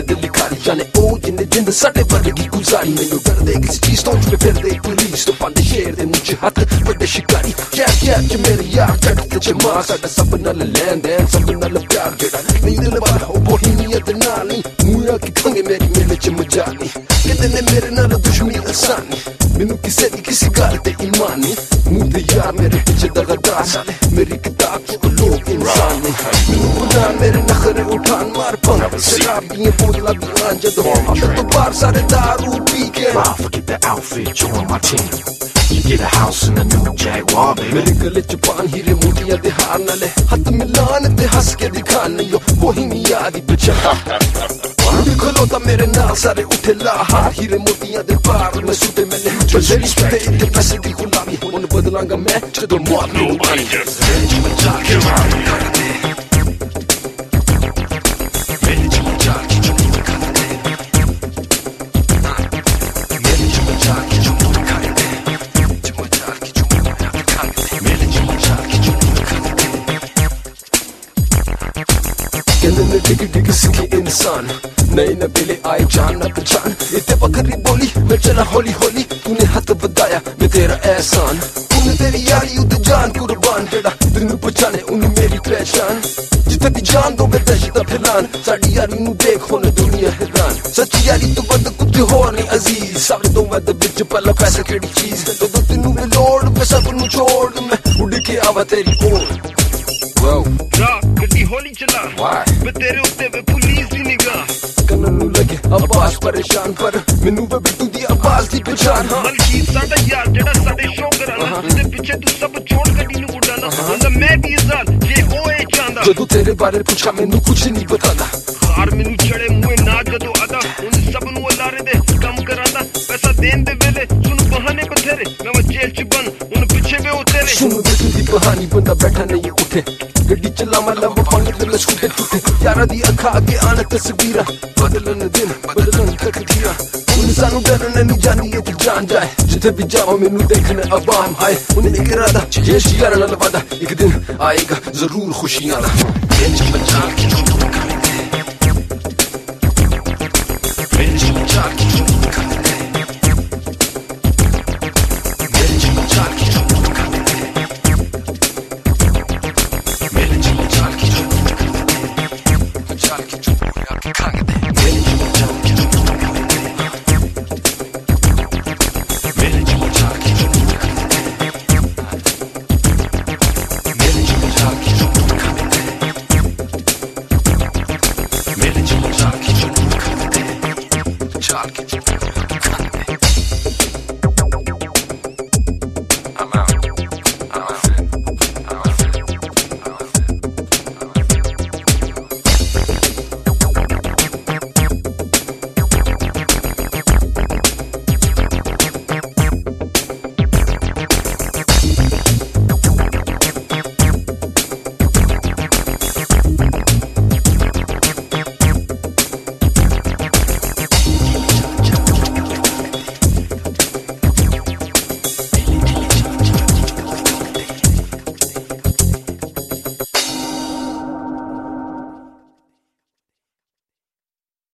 दिल लिखारी जाने ओ जिन्ने जिंद साडे वर्गी गुजारी मैनू डर दे किसी चीज तो छुपे फिरदे पुलिस तो पांदे शेर दे मुझे हाथ बड़े शिकारी क्या च मेरे यार चढ़ते च मां साडा सब नाल लैन देन सब नाल प्यार जेड़ा नहीं दिल वाला ओ बोहीनियत नाल नहीं मुया की खंगे मेरी मेले च मजा नहीं कहते ने मेरे नाल दुश्मनी आसानी मैनू किसी दी किसी गल ते ईमान नहीं मुंह ते यार मेरे पीछे दगादार साले मेरी किताब च लोग इंसान नहीं मैनू खुदा मेरे नखरे उठान मार पंग शराब दियां बोतलां दी जदों आदत तो बाहर सारे दारू पी के forget the outfit, join my team. You get a house in a new Jaguar, baby. मेरे गले च पान हीरे मोतियां दे हार नाले हाथ मिलान ते हंस के दिखाने यो वही नहीं याद पहचान खलोता मेरे नाल सारे उठे लाहार हीरे मोतियां दे पार में सुते मैंने बजेरी सुते इतने पैसे दी गुलामी उन बदलांगा मैं जदों मौत नहीं डिग डिग सीखे इंसान नए नबेले आए जान न पहचान इतने बकरी बोली मैं चला होली होली तूने हाथ बताया मैं तेरा एहसान तूने तेरी यारी उद जान कुर्बान जेड़ा तेनू पहचाने उन्हें मेरी पहचान जिथे भी जान दो मैं दहशत फैलान साड़ी यारी नू देख होने दुनिया हैरान सच्ची यारी तो बद कुछ होर नहीं अजीज सारे दो मैं बिच पला पैसा केड़ी चीज तो तेनू मैं लोड़ मैं सब नू छोड़ मैं उड़ के आवा तेरी ओर गड्डी होली चला मैं तेरे उत्ते वे पुलिस दी निगाह कन्नन नू लगे आवाज परेशान पर मैनू वे बिट्टू दी आवाज दी पहचान मलकीत साडा यार जेड़ा साडे शो कराना ते पीछे तू सब छोड़ गड्डी नू उड़ाना हुंदा मैं भी आजाद जे ओए चांदा जदों तेरे बारे पूछा मैनू कुछ नहीं बतादा हार मैनू चढ़े मुंह ना जदों आदा उन सब नू अलारे दे कम करांदा पैसा देन दे वेले सुन बहाने बथेरे मैं जेल च बन उन पीछे वे ओ तेरे सुन बिट्टू दी कहानी बंदा बैठा नहीं उठे गड्डी चला मतलब पानी दिल छूटे टूटे यारा दी अखा अगे आने तस्वीरा बदलन दिन बदलन तकदीरा उन सानू डरने नहीं जानी ये जान जाए जिथे भी जाओ मैनू देखने अवाम आए उन्हें एक इरादा ये शियारा नाल वादा एक दिन आएगा जरूर खुशियां दा बेंच बचा के जो करेंगे बेंच बचा के